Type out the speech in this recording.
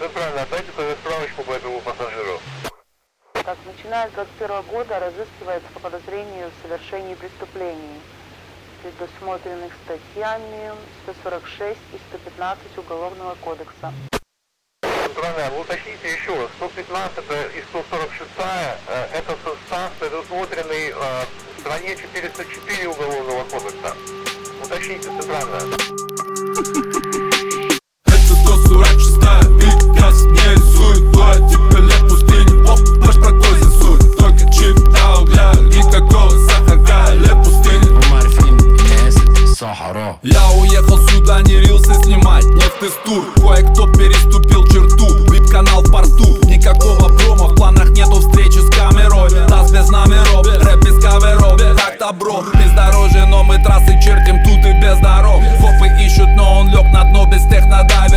Все правильно, дайте тогда справочку по этому пассажиру. Так, начиная с 2021 года разыскивается по подозрению в совершении преступлений, предусмотренных статьями 146 и 115 Уголовного кодекса. Центральная, вы уточните еще раз, 115 и 146 это состав, предусмотренный в стране 404 Уголовного кодекса. Уточните, Центральная. Это 146 и нас не рисует, то типа лет пустыни, поп, наш прокозин суть. Только читал, бля, никакого сахара, лет пустыни. Я уехал сюда, не рилсы снимать, нет тест-тур. Кое-кто переступил черту, вип-канал в порту. Никакого промо, в планах нету встречи с камерой. Таз без номеров, рэп без каверов. Так-то, бро, бездорожье, но мы трассы чертим тут и без дорог. Фопы ищут, но он лег на дно без технодайв.